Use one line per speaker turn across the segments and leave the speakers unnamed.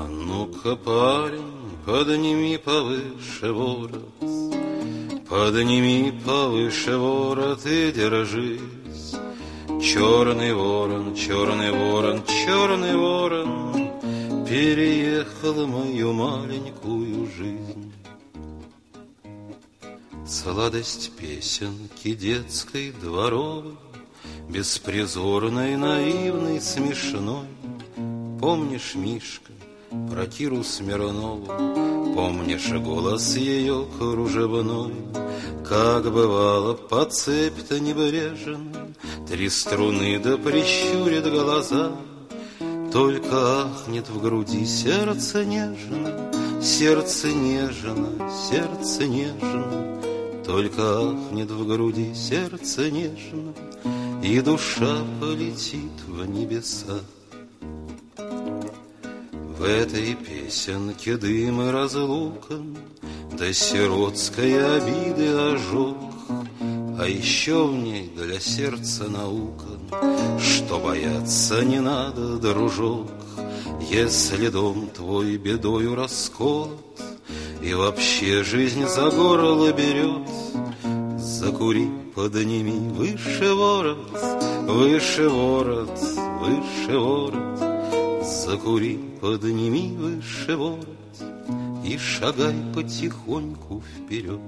Ну-ка, парень, подними повыше ворот, подними повыше ворот и держись. Черный ворон, черный ворон, черный ворон переехал мою маленькую жизнь. Сладость песенки детской дворовой, беспризорной, наивной, смешной. Помнишь, Мишка, про Киру Смирнову? Помнишь голос ее кружевной? Как бывало, под цепь-то небрежен, три струны да прищурит глаза. Только ахнет в груди сердце нежно, сердце нежно, сердце нежно. Только ахнет в груди сердце нежно, и душа полетит в небеса. В этой песенке дым и разлука, да сиротской обиды ожог. А еще в ней для сердца наука, что бояться не надо, дружок. Если дом твой бедою расколот и вообще жизнь за горло берет, закури, подними выше ворот, выше ворот, выше ворот. Закури, подними выше ворот и шагай потихоньку вперед.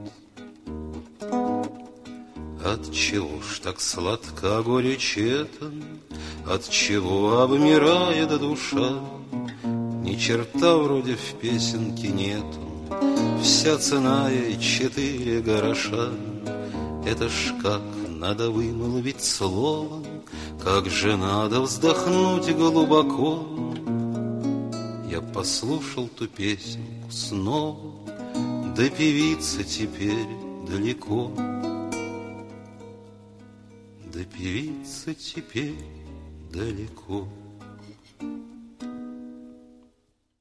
Отчего ж так сладка горечь эта, отчего обмирает душа? Ни черта вроде в песенке нету, вся цена ей 4 гроша. Это ж как надо вымолвить слово, как же надо вздохнуть глубоко. Я послушал ту песенку снова, да певица теперь далеко. Да певица теперь далеко.